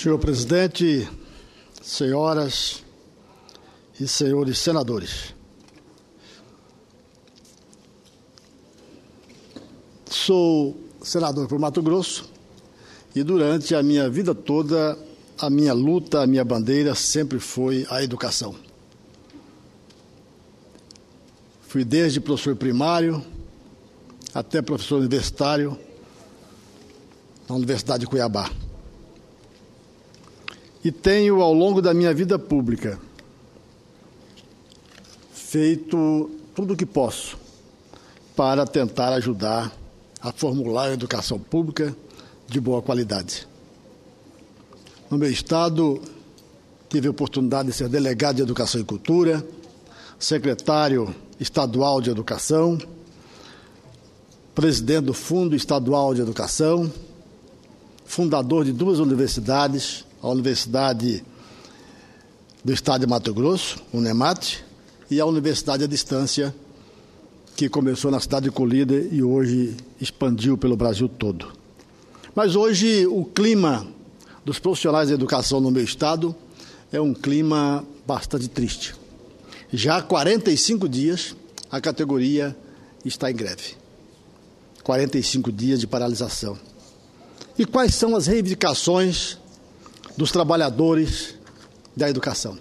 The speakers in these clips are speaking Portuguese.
Senhor presidente, senhoras e senhores senadores, sou senador por Mato Grosso e durante a minha vida toda, a minha luta, a minha bandeira sempre foi a educação. Fui desde professor primário até professor universitário na Universidade de Cuiabá. E tenho, ao longo da minha vida pública, feito tudo o que posso para tentar ajudar a formular a educação pública de boa qualidade. No meu estado, tive a oportunidade de ser delegado de Educação e Cultura, secretário estadual de Educação, presidente do Fundo Estadual de Educação, fundador de duas universidades, a Universidade do Estado de Mato Grosso, UNEMAT, e a Universidade à Distância, que começou na cidade de Colíder e hoje expandiu pelo Brasil todo. Mas hoje o clima dos profissionais da educação no meu estado é um clima bastante triste. Já há 45 dias a categoria está em greve. 45 dias de paralisação. E quais são as reivindicações dos trabalhadores da educação?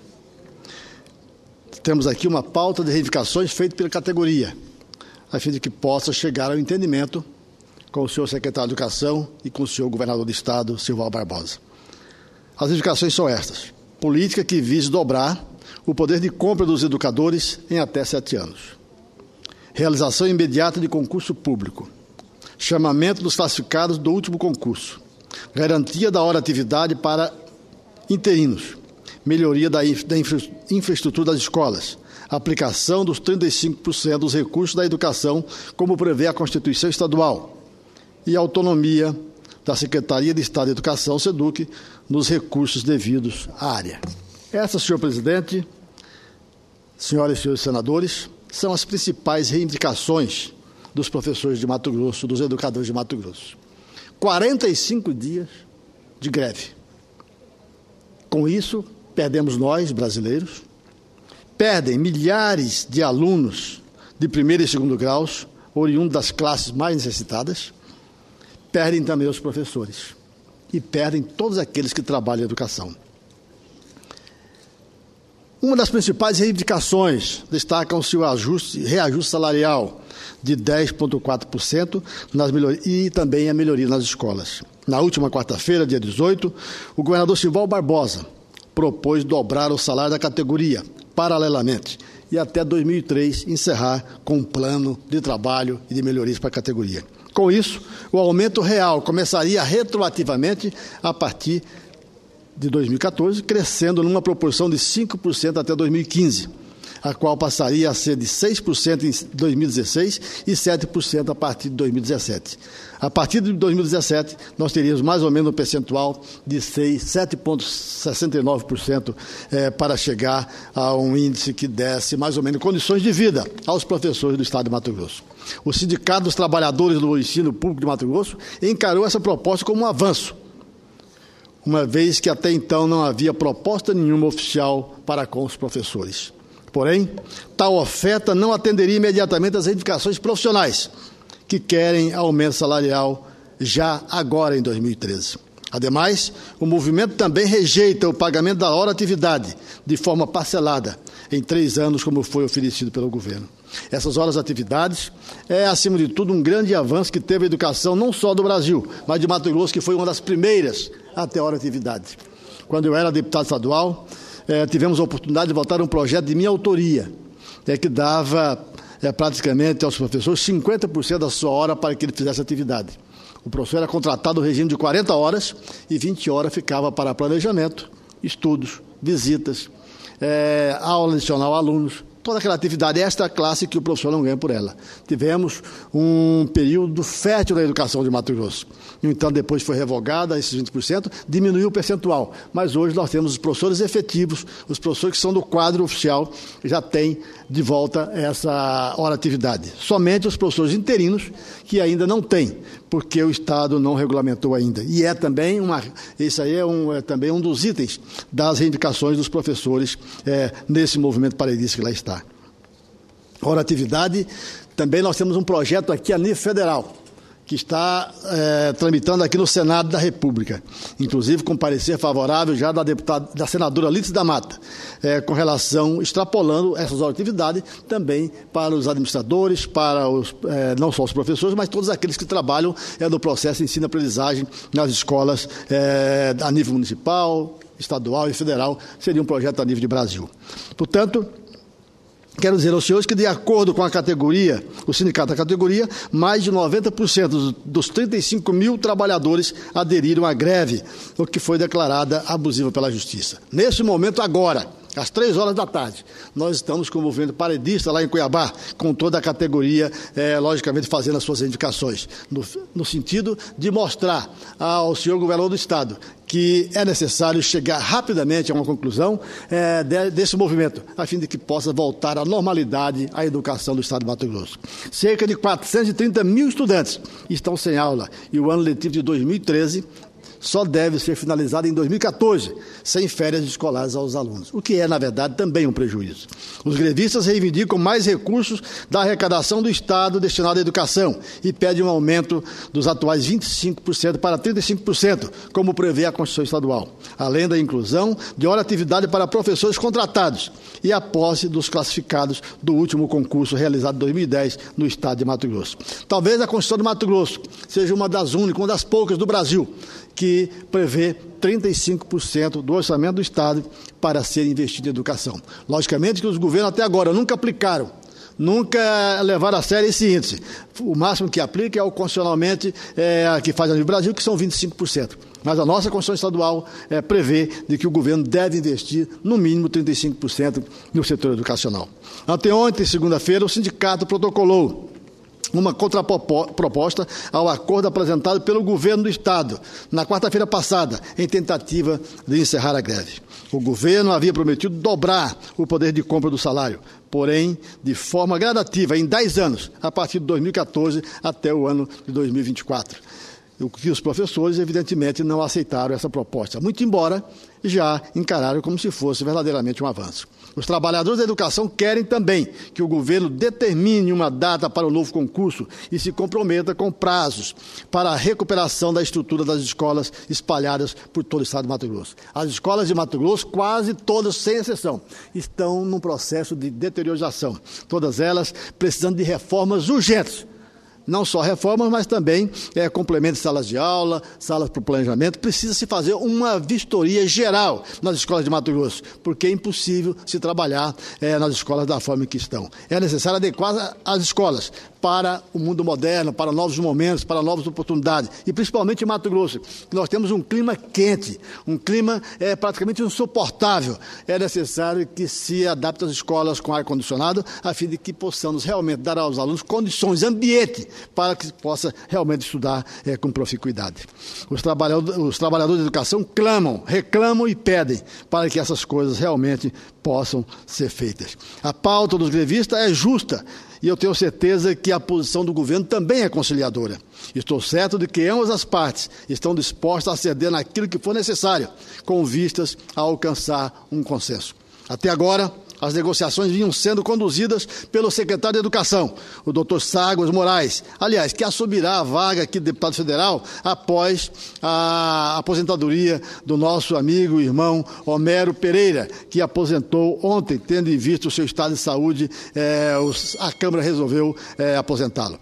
Temos aqui uma pauta de reivindicações feita pela categoria, a fim de que possa chegar ao entendimento com o senhor secretário de Educação e com o senhor governador do Estado, Silval Barbosa. As reivindicações são estas: política que vise dobrar o poder de compra dos educadores em até 7 anos. Realização imediata de concurso público. Chamamento dos classificados do último concurso. Garantia da hora-atividade para interinos. Melhoria da infraestrutura das escolas. Aplicação dos 35% dos recursos da educação, como prevê a Constituição Estadual. E autonomia da Secretaria de Estado de Educação, SEDUC, nos recursos devidos à área. Essas, senhor presidente, senhoras e senhores senadores, são as principais reivindicações dos professores de Mato Grosso, dos educadores de Mato Grosso. 45 dias de greve. Com isso, perdemos nós, brasileiros, perdem milhares de alunos de primeiro e segundo graus, oriundos das classes mais necessitadas, perdem também os professores e perdem todos aqueles que trabalham em educação. Uma das principais reivindicações destacam-se o reajuste salarial de 10,4% e também a melhoria nas escolas. Na última quarta-feira, dia 18, o governador Silval Barbosa propôs dobrar o salário da categoria, paralelamente, e até 2003 encerrar com um plano de trabalho e de melhorias para a categoria. Com isso, o aumento real começaria retroativamente a partir de 2014, crescendo numa proporção de 5% até 2015, a qual passaria a ser de 6% em 2016 e 7% a partir de 2017. A partir de 2017, nós teríamos mais ou menos um percentual de 7,69% para chegar a um índice que desse mais ou menos condições de vida aos professores do Estado de Mato Grosso. O Sindicato dos Trabalhadores do Ensino Público de Mato Grosso encarou essa proposta como um avanço, uma vez que até então não havia proposta nenhuma oficial para com os professores. Porém, tal oferta não atenderia imediatamente às reivindicações profissionais, que querem aumento salarial já agora em 2013. Ademais, o movimento também rejeita o pagamento da hora-atividade de forma parcelada, em 3 anos, como foi oferecido pelo governo. Essas horas-atividades é, acima de tudo, um grande avanço que teve a educação não só do Brasil, mas de Mato Grosso, que foi uma das primeiras a ter hora-atividade. Quando eu era deputado estadual, tivemos a oportunidade de votar um projeto de minha autoria, que dava praticamente aos professores 50% da sua hora para que ele fizesse atividade. O professor era contratado no regime de 40 horas e 20 horas ficava para planejamento, estudos, visitas, aula adicional a alunos, toda aquela atividade extra classe que o professor não ganha por ela. Tivemos um período fértil na educação de Mato Grosso. No entanto, depois foi revogada esses 20%, diminuiu o percentual. Mas hoje nós temos os professores efetivos, os professores que são do quadro oficial, já têm de volta essa hora atividade. Somente os professores interinos que ainda não têm, porque o Estado não regulamentou ainda. E é também esse aí é também um dos itens das reivindicações dos professores nesse movimento parelhista que lá está. Ora, atividade, também nós temos um projeto aqui a nível federal, que está tramitando aqui no Senado da República, inclusive com parecer favorável já da senadora Lídice da Mata, com relação, extrapolando essas atividades também para os administradores, para não só os professores, mas todos aqueles que trabalham no processo de ensino-aprendizagem nas escolas a nível municipal, estadual e federal. Seria um projeto a nível de Brasil. Portanto, quero dizer aos senhores que, de acordo com a categoria, o sindicato da categoria, mais de 90% dos 35 mil trabalhadores aderiram à greve, o que foi declarada abusiva pela Justiça. Neste momento, agora, às 3 horas da tarde, nós estamos com o movimento parelhista lá em Cuiabá, com toda a categoria, logicamente, fazendo as suas reivindicações, no sentido de mostrar ao senhor governador do Estado que é necessário chegar rapidamente a uma conclusão desse movimento, a fim de que possa voltar à normalidade a educação do Estado de Mato Grosso. Cerca de 430 mil estudantes estão sem aula e o ano letivo de 2013 só deve ser finalizado em 2014, sem férias escolares aos alunos, o que é, na verdade, também um prejuízo. Os grevistas reivindicam mais recursos da arrecadação do Estado destinado à educação e pedem um aumento dos atuais 25% para 35%, como prevê a Constituição Estadual, além da inclusão de hora-atividade para professores contratados e a posse dos classificados do último concurso realizado em 2010 no Estado de Mato Grosso. Talvez a Constituição de Mato Grosso seja uma das poucas do Brasil, que prevê 35% do orçamento do Estado para ser investido em educação. Logicamente que os governos até agora nunca aplicaram, nunca levaram a sério esse índice. O máximo que aplica é o constitucionalmente que faz a nível Brasil, que são 25%. Mas a nossa Constituição Estadual prevê de que o governo deve investir no mínimo 35% no setor educacional. Anteontem, segunda-feira, o sindicato protocolou uma contraproposta ao acordo apresentado pelo governo do Estado, na quarta-feira passada, em tentativa de encerrar a greve. O governo havia prometido dobrar o poder de compra do salário, porém, de forma gradativa, em 10 anos, a partir de 2014 até o ano de 2024. O que os professores, evidentemente, não aceitaram essa proposta, muito embora já encararam como se fosse verdadeiramente um avanço. Os trabalhadores da educação querem também que o governo determine uma data para o novo concurso e se comprometa com prazos para a recuperação da estrutura das escolas espalhadas por todo o Estado de Mato Grosso. As escolas de Mato Grosso, quase todas, sem exceção, estão num processo de deteriorização, todas elas precisando de reformas urgentes. Não só reformas, mas também complemento de salas de aula, salas para o planejamento. Precisa-se fazer uma vistoria geral nas escolas de Mato Grosso, porque é impossível se trabalhar nas escolas da forma que estão. É necessário adequar as escolas para o mundo moderno, para novos momentos, para novas oportunidades. E principalmente em Mato Grosso, que nós temos um clima quente, um clima praticamente insuportável. É necessário que se adapte as escolas com ar-condicionado, a fim de que possamos realmente dar aos alunos condições, ambiente, para que se possa realmente estudar com proficuidade. Os trabalhadores da educação reclamam e pedem para que essas coisas realmente possam ser feitas. A pauta dos grevistas é justa e eu tenho certeza que a posição do governo também é conciliadora. Estou certo de que ambas as partes estão dispostas a ceder naquilo que for necessário, com vistas a alcançar um consenso. Até agora, as negociações vinham sendo conduzidas pelo secretário de Educação, o Dr. Ságua Moraes, aliás, que assumirá a vaga aqui de deputado federal após a aposentadoria do nosso amigo e irmão Homero Pereira, que aposentou ontem, tendo em vista o seu estado de saúde, a Câmara resolveu aposentá-lo.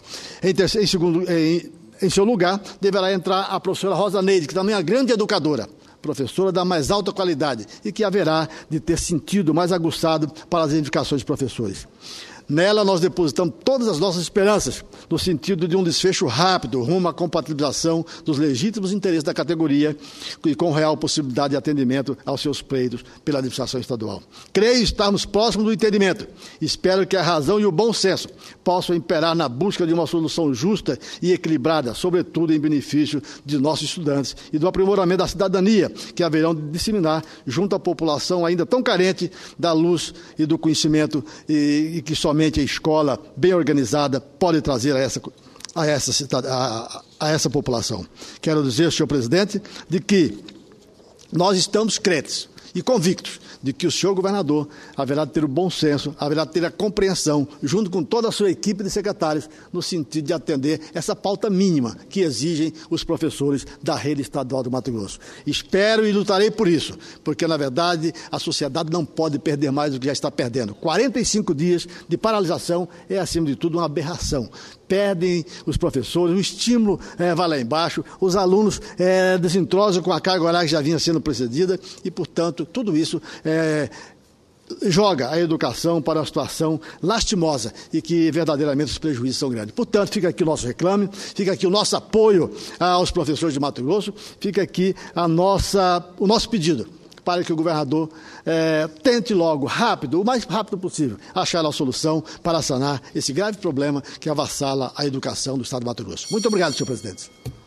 Em seu lugar, deverá entrar a professora Rosa Neide, que também é uma grande educadora, professora da mais alta qualidade e que haverá de ter sentido mais aguçado para as reivindicações dos professores. Nela, nós depositamos todas as nossas esperanças no sentido de um desfecho rápido rumo à compatibilização dos legítimos interesses da categoria e com real possibilidade de atendimento aos seus pleitos pela administração estadual. Creio estarmos próximos do entendimento. Espero que a razão e o bom senso possam imperar na busca de uma solução justa e equilibrada, sobretudo em benefício de nossos estudantes e do aprimoramento da cidadania que haverão de disseminar junto à população ainda tão carente da luz e do conhecimento e que somente a escola bem organizada pode trazer a a essa população. Quero dizer, senhor presidente, de que nós estamos crentes e convictos de que o senhor governador haverá de ter o bom senso, haverá de ter a compreensão, junto com toda a sua equipe de secretários, no sentido de atender essa pauta mínima que exigem os professores da rede estadual do Mato Grosso. Espero e lutarei por isso, porque, na verdade, a sociedade não pode perder mais do que já está perdendo. 45 dias de paralisação é, acima de tudo, uma aberração. Perdem os professores, o estímulo vai lá embaixo, os alunos desentrosam com a carga horária que já vinha sendo precedida e, portanto, tudo isso joga a educação para uma situação lastimosa e que verdadeiramente os prejuízos são grandes. Portanto, fica aqui o nosso reclame, fica aqui o nosso apoio aos professores de Mato Grosso, fica aqui o nosso pedido para que o governador tente logo, o mais rápido possível, achar a solução para sanar esse grave problema que avassala a educação do Estado do Mato Grosso. Muito obrigado, senhor presidente.